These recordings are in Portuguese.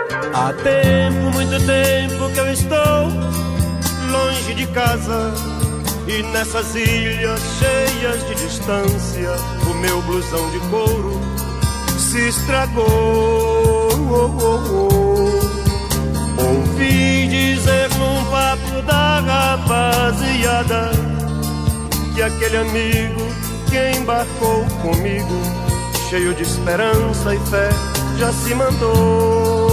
Há tempo, muito tempo que eu estou longe de casa, e nessas ilhas cheias de distância o meu blusão de couro se estragou. Ouvi dizer num papo da rapaziada que aquele amigo que embarcou comigo, cheio de esperança e fé, já se mandou.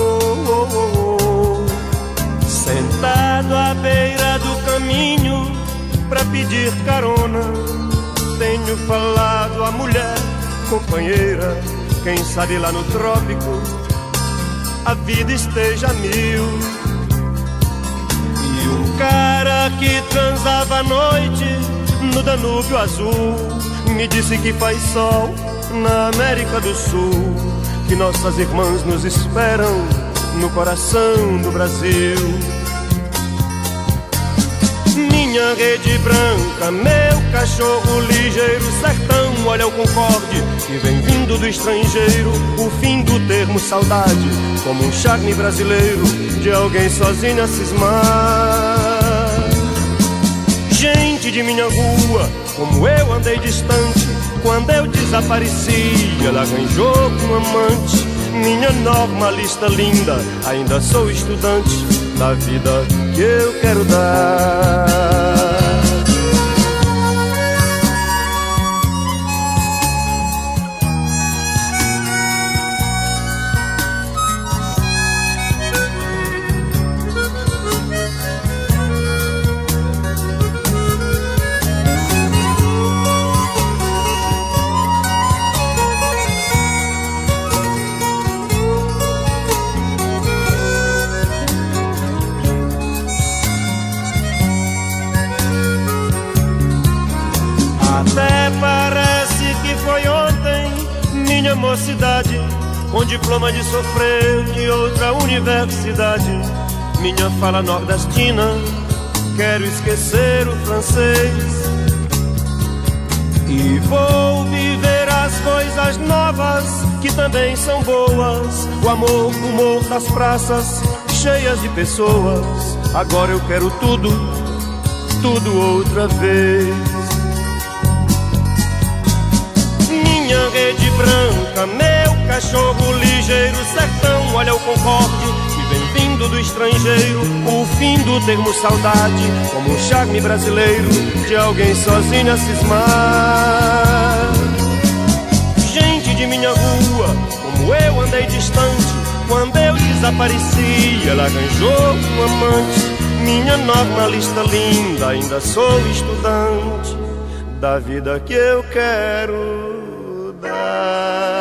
Sentado à beira do caminho pra pedir carona, tenho falado à mulher companheira, quem sabe lá no trópico a vida esteja a mil. E um cara que transava à noite no Danúbio Azul me disse que faz sol na América do Sul, que nossas irmãs nos esperam no coração do Brasil. Minha rede branca, meu cachorro ligeiro, sertão, olha o Concorde que vem vindo do estrangeiro, o fim do termo saudade, como um charme brasileiro de alguém sozinho a cismar. Gente de minha rua, como eu andei distante, quando eu desapareci, ela arranjou um amante. Minha normalista linda, ainda sou estudante da vida que eu quero dar. Até parece que foi ontem, minha mocidade, com diploma de sofrer de outra universidade. Minha fala nordestina, quero esquecer o francês e vou viver as coisas novas que também são boas. O amor, o humor das praças cheias de pessoas. Agora eu quero tudo, tudo outra vez. Minha rede branca, meu cachorro ligeiro, sertão, olha o Concorde que vem vindo do estrangeiro, o fim do termo saudade, como um charme brasileiro de alguém sozinho a cismar. Gente de minha rua, como eu andei distante, quando eu desapareci, ela arranjou um amante. Minha normalista linda, ainda sou estudante da vida que eu quero dar.